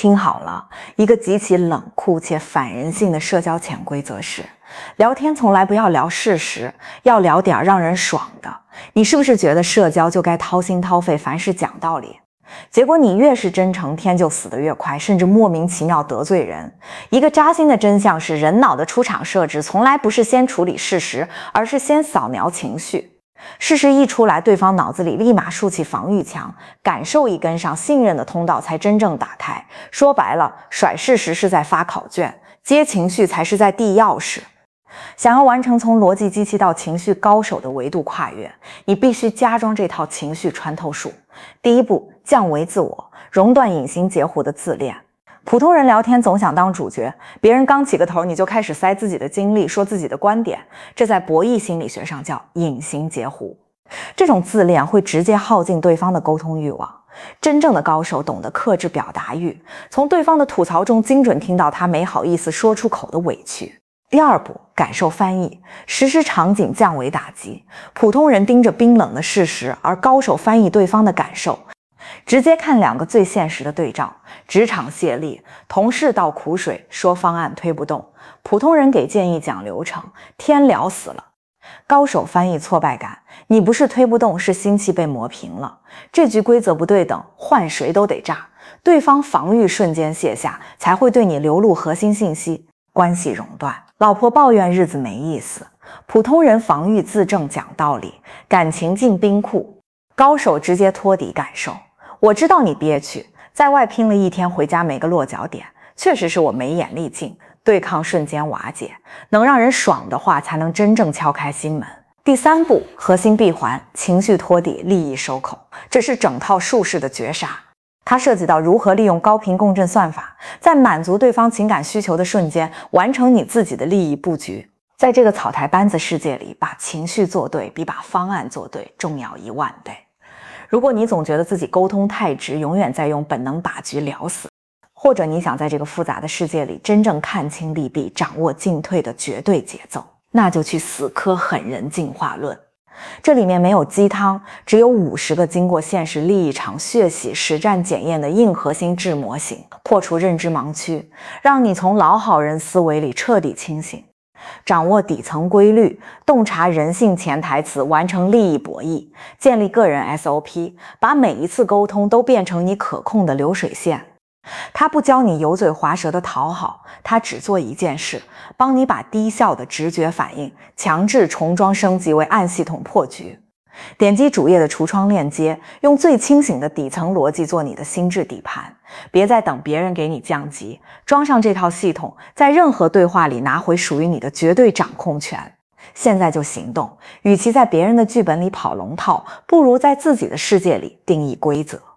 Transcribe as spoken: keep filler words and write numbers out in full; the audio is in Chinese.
听好了，一个极其冷酷且反人性的社交潜规则是：聊天从来不要聊事实，要聊点让人爽的。你是不是觉得社交就该掏心掏肺，凡事讲道理？结果你越是真诚，天就死得越快，甚至莫名其妙得罪人。一个扎心的真相是，人脑的出厂设置从来不是先处理事实，而是先扫描情绪。事实一出来，对方脑子里立马竖起防御墙，感受一跟上，信任的通道才真正打开。说白了，甩事实是在发考卷，接情绪才是在递钥匙。想要完成从逻辑机器到情绪高手的维度跨越，你必须加装这套情绪穿透术。第一步，降维自我，熔断隐形截胡的自恋。普通人聊天总想当主角，别人刚起个头你就开始塞自己的经历，说自己的观点，这在博弈心理学上叫隐形截胡。这种自恋会直接耗尽对方的沟通欲望。真正的高手懂得克制表达欲，从对方的吐槽中精准听到他没好意思说出口的委屈。第二步，感受翻译，实施场景降维打击。普通人盯着冰冷的事实，而高手翻译对方的感受。直接看两个最现实的对照：职场泄力，同事倒苦水，说方案推不动；普通人给建议讲流程，天聊死了。高手翻译挫败感，你不是推不动，是心气被磨平了。这局规则不对等，换谁都得炸。对方防御瞬间卸下，才会对你流露核心信息，关系熔断。老婆抱怨日子没意思，普通人防御自证讲道理，感情进冰库。高手直接托底感受，我知道你憋屈，在外拼了一天，回家没个落脚点，确实是我没眼力劲，对抗瞬间瓦解。能让人爽的话，才能真正敲开心门。第三步，核心闭环，情绪托底，利益收口，这是整套术式的绝杀。它涉及到如何利用高频共振算法，在满足对方情感需求的瞬间，完成你自己的利益布局。在这个草台班子世界里，把情绪做对，比把方案做对重要一万倍。如果你总觉得自己沟通太直，永远在用本能把局聊死，或者你想在这个复杂的世界里真正看清利弊，掌握进退的绝对节奏，那就去死磕狠人进化论。这里面没有鸡汤，只有五十个经过现实利益场血洗实战检验的硬核心智模型，破除认知盲区，让你从老好人思维里彻底清醒，掌握底层规律，洞察人性潜台词，完成利益博弈，建立个人 S O P， 把每一次沟通都变成你可控的流水线。他不教你油嘴滑舌的讨好，他只做一件事，帮你把低效的直觉反应强制重装升级为暗系统破局。点击主页的橱窗链接，用最清醒的底层逻辑做你的心智底盘，别再等别人给你降级，装上这套系统，在任何对话里拿回属于你的绝对掌控权。现在就行动，与其在别人的剧本里跑龙套，不如在自己的世界里定义规则。